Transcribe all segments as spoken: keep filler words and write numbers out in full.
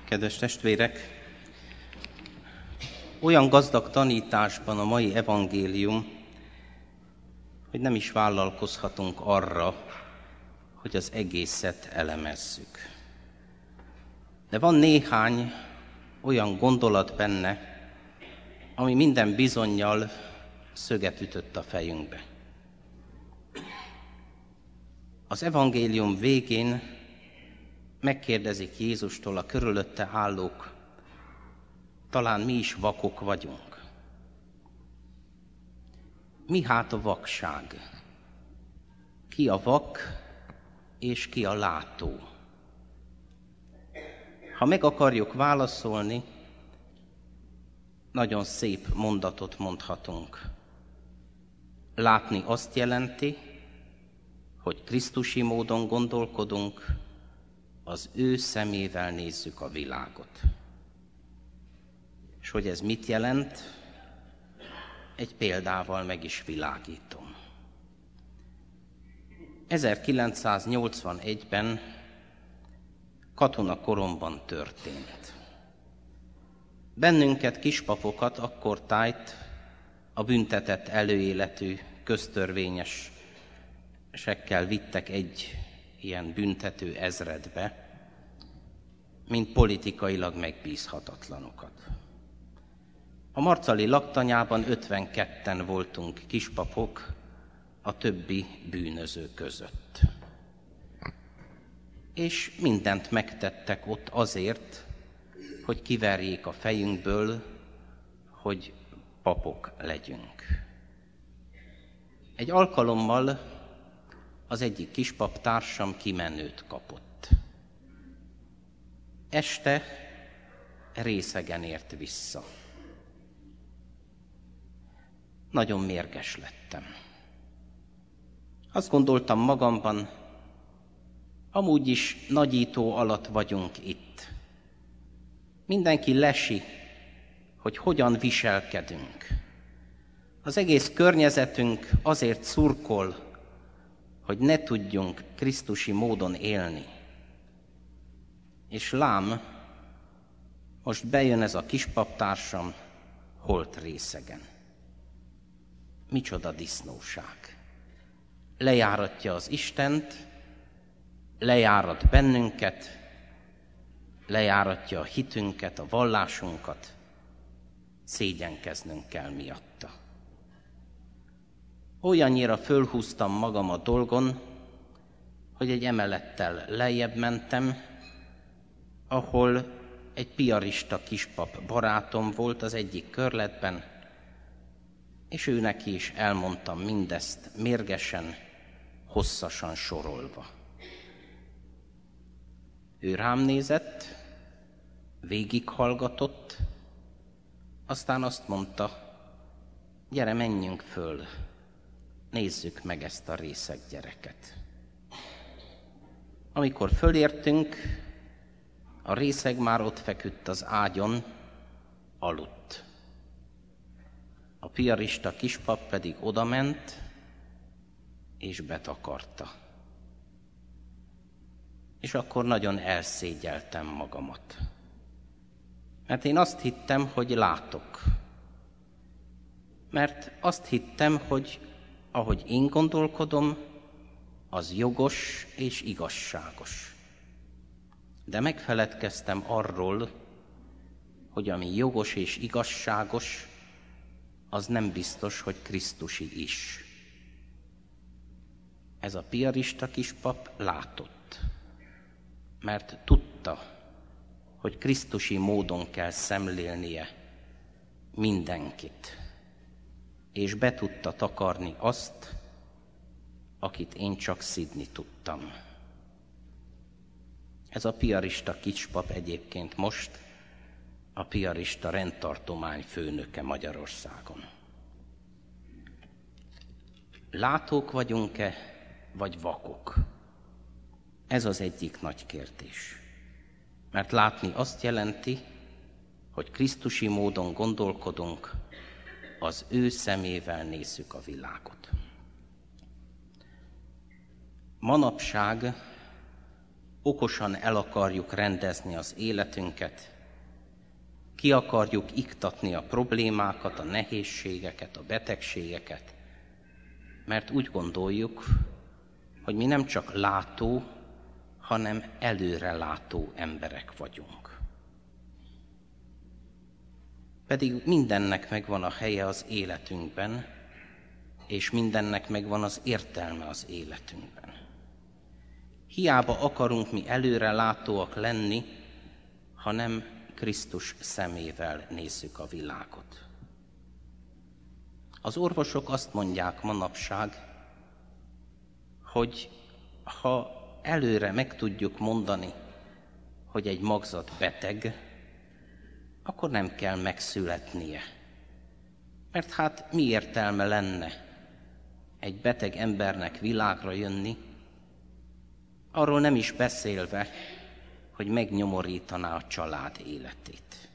Kedves testvérek, olyan gazdag tanításban a mai evangélium, hogy nem is vállalkozhatunk arra, hogy az egészet elemezzük. De van néhány olyan gondolat benne, ami minden bizonnyal szöget ütött a fejünkbe. Az evangélium végén megkérdezik Jézustól a körülötte állók, talán mi is vakok vagyunk. Mi hát a vakság? Ki a vak, és ki a látó? Ha meg akarjuk válaszolni, nagyon szép mondatot mondhatunk. Látni azt jelenti, hogy krisztusi módon gondolkodunk, az ő szemével nézzük a világot. És hogy ez mit jelent? Egy példával meg is világítom. ezerkilencszáznyolcvanegyben katonakoromban történt. Bennünket, kispapokat akkortájt a büntetett előéletű, köztörvényesekkel vittek egy ilyen büntető ezredbe, mint politikailag megbízhatatlanokat. A marcali laktanyában ötvenketten voltunk kispapok a többi bűnöző között. És mindent megtettek ott azért, hogy kiverjék a fejünkből, hogy papok legyünk. Egy alkalommal az egyik kispap társam kimenőt kapott. Este részegen ért vissza. Nagyon mérges lettem. Azt gondoltam magamban, amúgy is nagyító alatt vagyunk itt. Mindenki lesi, hogy hogyan viselkedünk. Az egész környezetünk azért szurkol, hogy ne tudjunk krisztusi módon élni. És lám, most bejön ez a kispaptársam holt részegen. Micsoda disznóság! Lejáratja az Istent, lejárat bennünket, lejáratja a hitünket, a vallásunkat, szégyenkeznünk kell miatta. Olyannyira fölhúztam magam a dolgon, hogy egy emelettel lejjebb mentem, ahol egy piarista kispap barátom volt az egyik körletben, és ő neki is elmondtam mindezt mérgesen, hosszasan sorolva. Ő rám nézett, végighallgatott, aztán azt mondta, gyere, menjünk föl, nézzük meg ezt a részeg gyereket. Amikor fölértünk, a részeg már ott feküdt az ágyon, aludt. A piarista kispap pedig odament, és betakarta. És akkor nagyon elszégyeltem magamat. Mert én azt hittem, hogy látok. Mert azt hittem, hogy ahogy én gondolkodom, az jogos és igazságos. De megfeledkeztem arról, hogy ami jogos és igazságos, az nem biztos, hogy krisztusi is. Ez a piarista kispap látott, mert tudta, hogy krisztusi módon kell szemlélnie mindenkit, és be tudta takarni azt, akit én csak szidni tudtam. Ez a piarista kispap egyébként most a piarista rendtartomány főnöke Magyarországon. Látók vagyunk-e, vagy vakok? Ez az egyik nagy kérdés. Mert látni azt jelenti, hogy krisztusi módon gondolkodunk, az ő szemével nézzük a világot. Manapság okosan el akarjuk rendezni az életünket, ki akarjuk iktatni a problémákat, a nehézségeket, a betegségeket, mert úgy gondoljuk, hogy mi nem csak látó, hanem előrelátó emberek vagyunk. Pedig mindennek megvan a helye az életünkben, és mindennek megvan az értelme az életünkben. Hiába akarunk mi előrelátóak lenni, ha nem Krisztus szemével nézzük a világot. Az orvosok azt mondják manapság, hogy ha előre meg tudjuk mondani, hogy egy magzat beteg, akkor nem kell megszületnie. Mert hát mi értelme lenne egy beteg embernek világra jönni, arról nem is beszélve, hogy megnyomorítaná a család életét.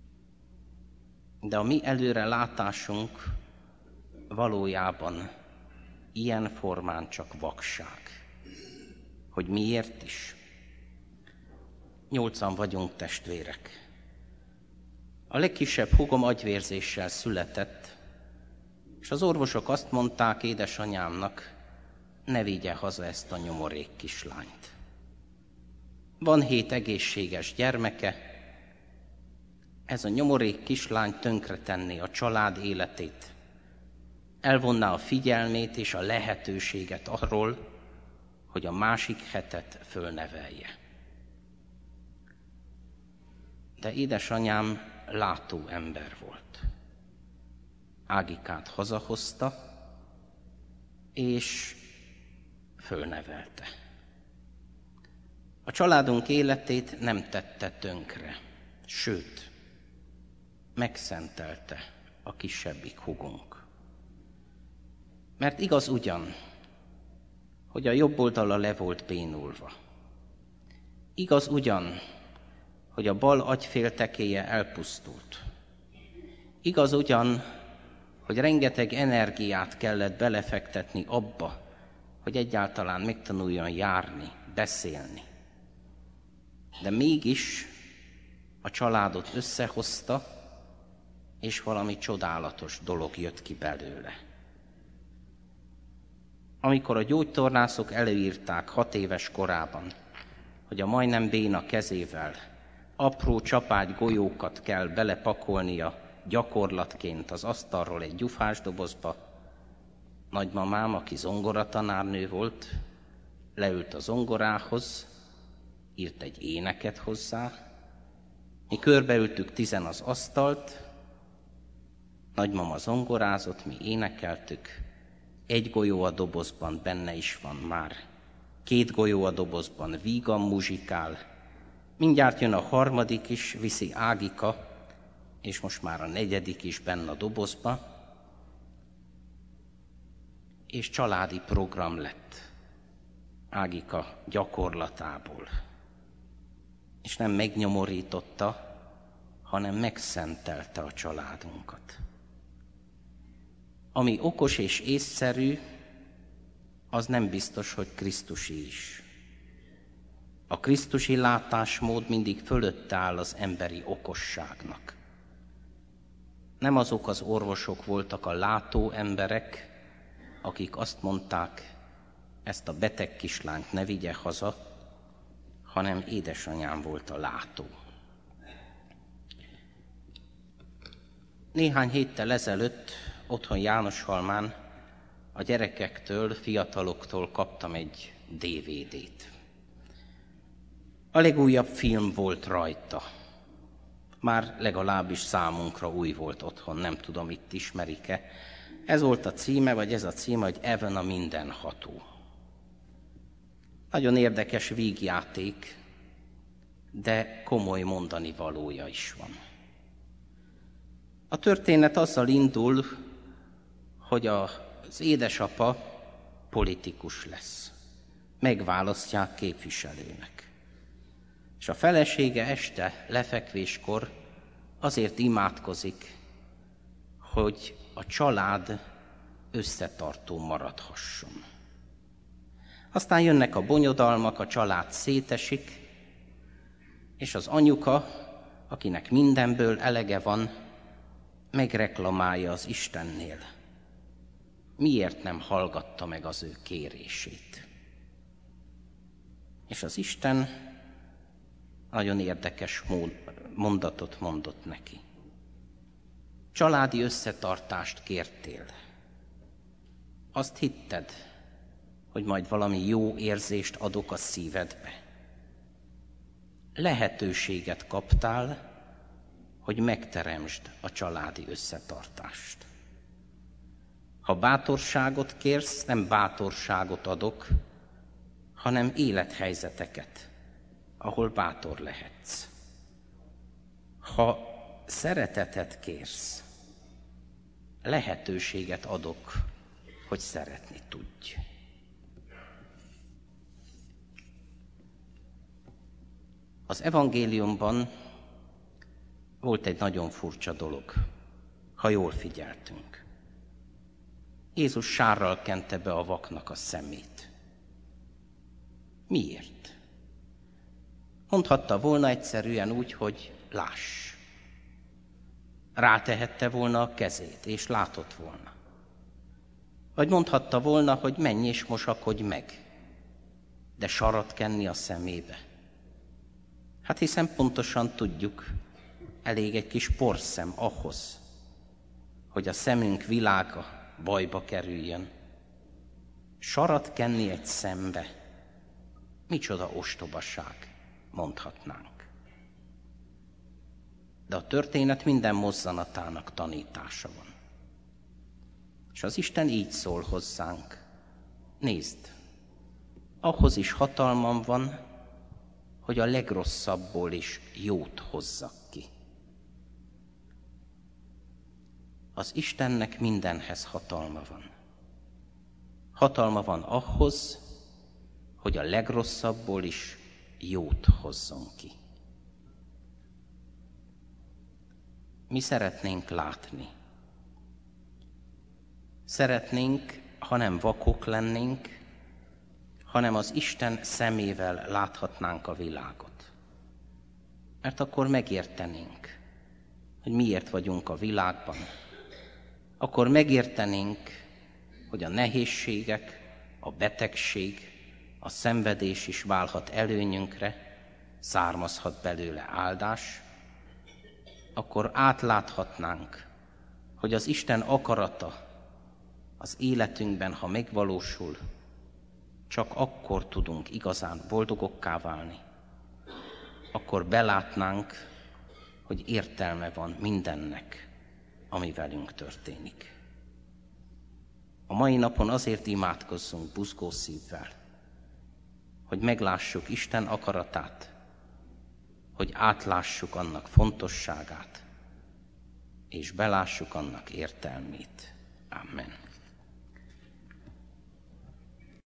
De a mi előrelátásunk valójában ilyen formán csak vakság. Hogy miért is? Nyolcan vagyunk testvérek. A legkisebb húgom agyvérzéssel született, és az orvosok azt mondták édesanyámnak, ne vigye haza ezt a nyomorék kislányt. Van hét egészséges gyermeke, ez a nyomorék kislány tönkretenné a család életét, elvonná a figyelmét és a lehetőséget arról, hogy a másik hetet fölnevelje. De édesanyám látó ember volt. Ágikát hazahozta, és fölnevelte. A családunk életét nem tette tönkre, sőt, megszentelte a kisebbik húgunk. Mert igaz ugyan, hogy a jobb oldala le volt bénulva. Igaz ugyan, hogy a bal agyféltekéje elpusztult. Igaz ugyan, hogy rengeteg energiát kellett belefektetni abba, hogy egyáltalán megtanuljon járni, beszélni. De mégis a családot összehozta, és valami csodálatos dolog jött ki belőle. Amikor a gyógytornászok előírták hat éves korában, hogy a majdnem béna kezével apró csapágy golyókat kell belepakolnia gyakorlatként az asztalról egy gyufás dobozba, nagymamám, aki zongoratanárnő volt, leült a zongorához, írt egy éneket hozzá, mi körbeültük tizen az asztalt, nagymama zongorázott, mi énekeltük, egy golyó a dobozban benne is van már, két golyó a dobozban vígan muzsikál, mindjárt jön a harmadik is, viszi Ágika, és most már a negyedik is benne a dobozba, és családi program lett Ágika gyakorlatából. És nem megnyomorította, hanem megszentelte a családunkat. Ami okos és észszerű, az nem biztos, hogy krisztusi is. A krisztusi látásmód mindig fölötte áll az emberi okosságnak. Nem azok az orvosok voltak a látó emberek, akik azt mondták, ezt a beteg kislányt ne vigye haza, hanem édesanyám volt a látó. Néhány héttel ezelőtt otthon Jánoshalmán a gyerekektől, fiataloktól kaptam egy dé vé dét. A legújabb film volt rajta. Már legalábbis számunkra új volt otthon, nem tudom, itt ismerik-e. Ez volt a címe, vagy ez a címe, hogy Evan a mindenható. Nagyon érdekes vígjáték, de komoly mondani valója is van. A történet azzal indul, hogy az édesapa politikus lesz. Megválasztják képviselőnek. És a felesége este lefekvéskor azért imádkozik, hogy a család összetartó maradhasson. Aztán jönnek a bonyodalmak, a család szétesik, és az anyuka, akinek mindenből elege van, megreklamálja az Istennél. Miért nem hallgatta meg az ő kérését? És az Isten nagyon érdekes mondatot mondott neki. Családi összetartást kértél. Azt hitted, hogy majd valami jó érzést adok a szívedbe. Lehetőséget kaptál, hogy megteremtsd a családi összetartást. Ha bátorságot kérsz, nem bátorságot adok, hanem élethelyzeteket, ahol bátor lehetsz. Ha szeretetet kérsz, lehetőséget adok, hogy szeretni tudj. Az evangéliumban volt egy nagyon furcsa dolog, ha jól figyeltünk. Jézus sárral kente be a vaknak a szemét. Miért? Mondhatta volna egyszerűen úgy, hogy láss. Rátehette volna a kezét, és látott volna. Vagy mondhatta volna, hogy menj és mosakodj meg, de sarat kenni a szemébe. Hát hiszen pontosan tudjuk, elég egy kis porszem ahhoz, hogy a szemünk világa bajba kerüljön. Sarat kenni egy szembe, micsoda ostobaság, mondhatnánk. De a történet minden mozzanatának tanítása van. És az Isten így szól hozzánk. Nézd, ahhoz is hatalmam van, hogy a legrosszabbból is jót hozzak ki. Az Istennek mindenhez hatalma van. Hatalma van ahhoz, hogy a legrosszabbból is jót hozzon ki. Mi szeretnénk látni. Szeretnénk, ha nem vakok lennénk, hanem az Isten szemével láthatnánk a világot. Mert akkor megértenénk, hogy miért vagyunk a világban. Akkor megértenénk, hogy a nehézségek, a betegség, a szenvedés is válhat előnyünkre, származhat belőle áldás. Akkor átláthatnánk, hogy az Isten akarata az életünkben, ha megvalósul, csak akkor tudunk igazán boldogokká válni. Akkor belátnánk, hogy értelme van mindennek, ami velünk történik. A mai napon azért imádkozzunk buzgó szívvel, hogy meglássuk Isten akaratát, hogy átlássuk annak fontosságát, és belássuk annak értelmét. Amen.